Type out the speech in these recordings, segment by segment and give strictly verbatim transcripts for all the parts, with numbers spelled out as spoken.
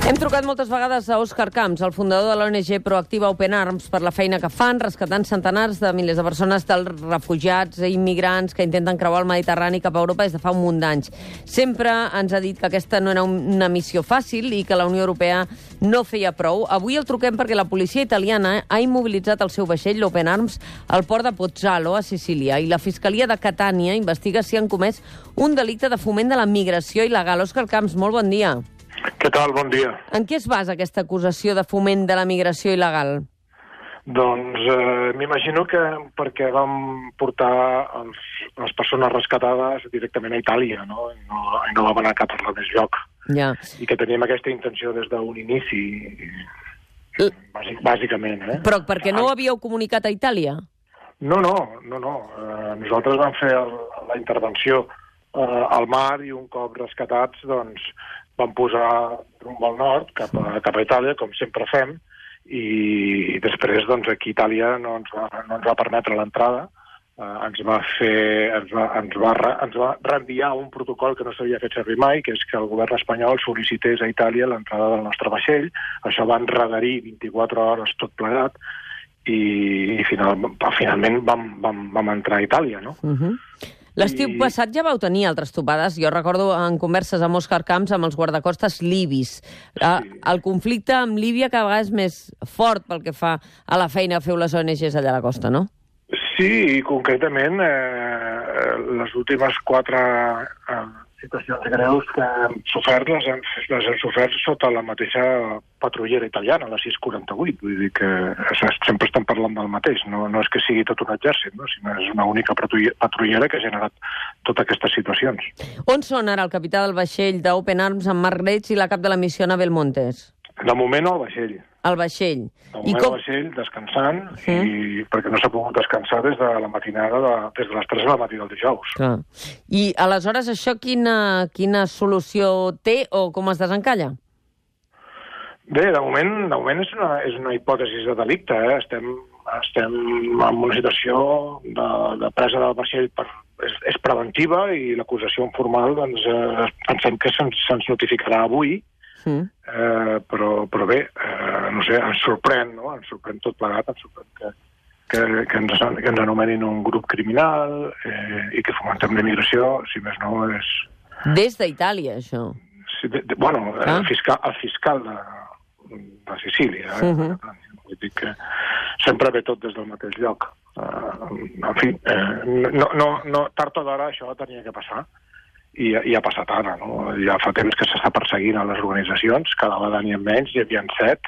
Hem trucat moltes vegades a Òscar Camps, el fundador de l'O N G Proactiva Open Arms, per la feina que fan, rescatant centenars de milers de persones dels refugiats i immigrants que intenten creuar el Mediterrani cap a Europa des de fa un munt d'anys. Sempre ens ha dit que aquesta no era una missió fàcil i que la Unió Europea no feia prou. Avui el truquem perquè la policia italiana ha immobilitzat el seu vaixell, l'Open Arms, al port de Pozzallo, a Sicília, i la Fiscalia de Catània investiga si han comès un delicte de foment de la migració il·legal. Òscar Camps, molt bon dia. Què tal? Bon dia. En què es basa aquesta acusació de foment de la migració il·legal? Doncs eh, m'imagino que perquè vam portar els, les persones rescatades directament a Itàlia, no? I no, i no vam anar cap a més lloc. Ja. I que teníem aquesta intenció des d'un inici, bàsic, bàsicament. Eh? Però per què no ho havíeu comunicat a Itàlia? No, no, no. no. Eh, nosaltres vam fer el, la intervenció eh, al mar i un cop rescatats, doncs, vam posar rumb al nord, cap a, cap a Itàlia, com sempre fem, i després, doncs, aquí Itàlia no ens va, no ens va permetre l'entrada, eh, ens va fer, ens va, ens va, ens va reenviar un protocol que no s'havia fet servir mai, que és que el govern espanyol sol·licités a Itàlia l'entrada del nostre vaixell. Això va enredarir vint-i-quatre hores tot plegat, i, i final, finalment vam, vam, vam entrar a Itàlia, no? Uh-huh. L'estiu I... passat ja vau tenir altres topades. Jo recordo en converses amb Òscar Camps amb els guardacostes libis. Sí. El conflicte amb Líbia cada vegada és més fort pel que fa a la feina que feu les O N Ges allà a la costa, no? Sí, i concretament eh, les últimes quatre eh, situacions greus que hem sofert les hem, les hem sofert sota la mateixa patrullera italiana, la sis quaranta-vuit. Vull dir que sempre estem parlant del mateix. No, no és que sigui tot un exèrcit, no? Sinó és una única patrullera que ha generat totes aquestes situacions. On són ara el capità del vaixell d'Open Arms, en Marc Reig, i la cap de la missió Anabel Montes? De moment el vaixell. El vaixell. De moment com... el vaixell descansant, sí. I perquè no s'ha pogut descansar des de la matinada, de, des de les tres de la matí del dijous. Clar. I aleshores això quina, quina solució té o com es desencalla? Bé, de moment, de moment és, una, és una hipòtesi de delicte. Eh? Estem, estem en una situació de, de presa del vaixell per, és, és preventiva i l'acusació formal doncs, eh, pensem que se'ns se notificarà avui. Mm. Eh, però, però bé, eh, no sé, ens sorprèn, no? Ens sorprèn tot plegat, ens sorprèn que, que, que, ens, que ens anomenin un grup criminal eh, i que fomentem la immigració, si més no és... Des d'Itàlia, això? Sí, de, de, bueno, ah. el, fiscal, el fiscal de, de Sicília. Eh? Uh-huh. Vull dir que sempre ve tot des del mateix lloc. Uh, en fi, eh, no, no, no, tard o d'hora això tenia que passar. I, i ha passat ara, no? Ja fa temps que s'està perseguint a les organitzacions, cada vegada n'hi ha menys, hi havia set,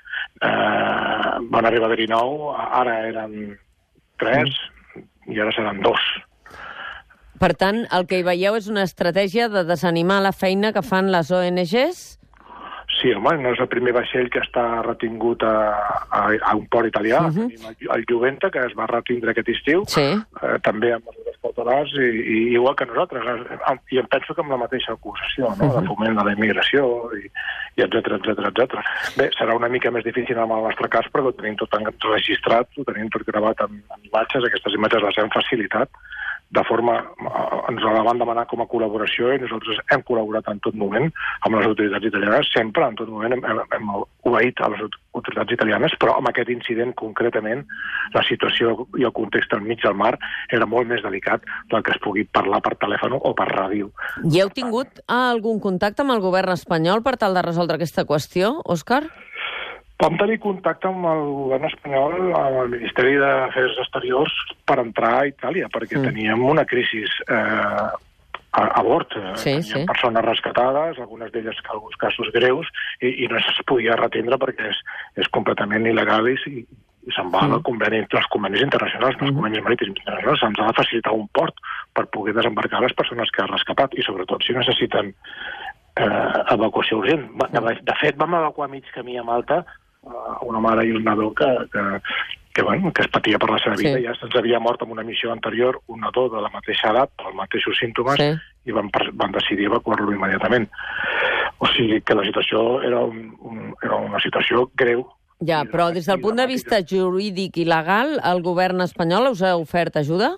eh, van arribar a haver-hi nou, ara eren tres, mm. i ara seran dos. Per tant, el que hi veieu és una estratègia de desanimar la feina que fan les O N Ges? Sí, home, no és el primer vaixell que està retingut a, a, a un port italià. Uh -huh. Tenim el, el Juventa, que es va retindre aquest estiu, sí. eh, també amb mesures cautelars, i, i igual que nosaltres. I em penso que amb la mateixa acusació, no? Uh -huh. de foment de la immigració, i, i etcètera, etcètera, etcètera. Bé, serà una mica més difícil en el nostre cas, perquè ho tenim tot registrat, ho tenim tot gravat en, en imatges, aquestes imatges les hem facilitat, de forma, ens la van demanar com a col·laboració i nosaltres hem col·laborat en tot moment amb les autoritats italianes, sempre en tot moment hem, hem, hem obeït a les autoritats italianes, però amb aquest incident concretament la situació i el context al mig del mar era molt més delicat del que es pugui parlar per telèfon o per ràdio. I heu tingut algun contacte amb el govern espanyol per tal de resoldre aquesta qüestió, Òscar? Vam tenir contacte amb el govern espanyol, amb el Ministeri d'Afers Exteriors, per entrar a Itàlia, perquè mm. teníem una crisi eh, a, a bord. Sí, teníem sí. persones rescatades, algunes d'elles en alguns casos greus, i, i no es podia retindre perquè és, és completament il·legal i, i se'n va mm. al conveni, els convenis internacionals, els mm. convenis marítims internacionals, se'ns ha de facilitar un port per poder desembarcar les persones que ha rescatat, i sobretot si necessiten eh, evacuació urgent. De, de fet, vam evacuar mig camí a Malta una mare i un nadó que, que, que, bueno, que es patia per la seva vida. Sí. Ja se'ns havia mort en una missió anterior un nadó de la mateixa edat, amb els mateixos símptomes, sí. i van, van decidir evacuar-lo immediatament. O sigui que la situació era, un, un, era una situació greu. Ja, però des del punt de vista jurídic i legal, el govern espanyol us ha ofert ajuda?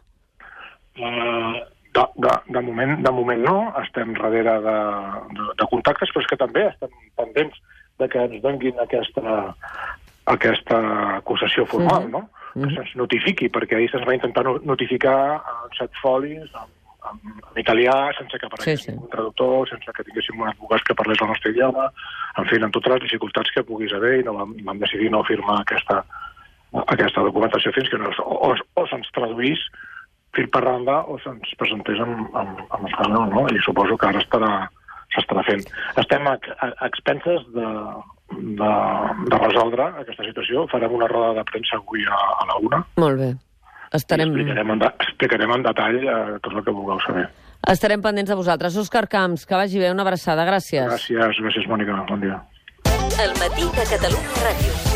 Uh, de, de, de, moment, de moment no. Estem darrere de, de, de contactes, però és que també estem pendents de que ens donguin aquesta, aquesta acusació formal, mm-hmm. no? Que se'ns notifiqui, perquè ahir se'ns va intentar notificar en set folis, en, en italià, sense que aparegués sí, sí. un traductor, sense que tinguéssim un advocat que parlés el nostre idioma, en fi, amb totes les dificultats que puguis haver, i no vam, vam decidir no firmar aquesta, aquesta documentació fins que no, o, o se'ns traduís fil per randa o se'ns presentés en, en, en espanyol, no? I suposo que ara estarà, s'estarà fent. Estem a, a, a expenses de, de, de resoldre aquesta situació. Farem una roda de premsa avui a, a la una. Molt bé. Estarem... Explicarem, en de, explicarem en detall eh, tot el que vulgueu saber. Estarem pendents de vosaltres. Òscar Camps, que vagi bé, una abraçada. Gràcies. Gràcies, gràcies, Mònica. Bon dia. El matí de Catalunya Ràdio.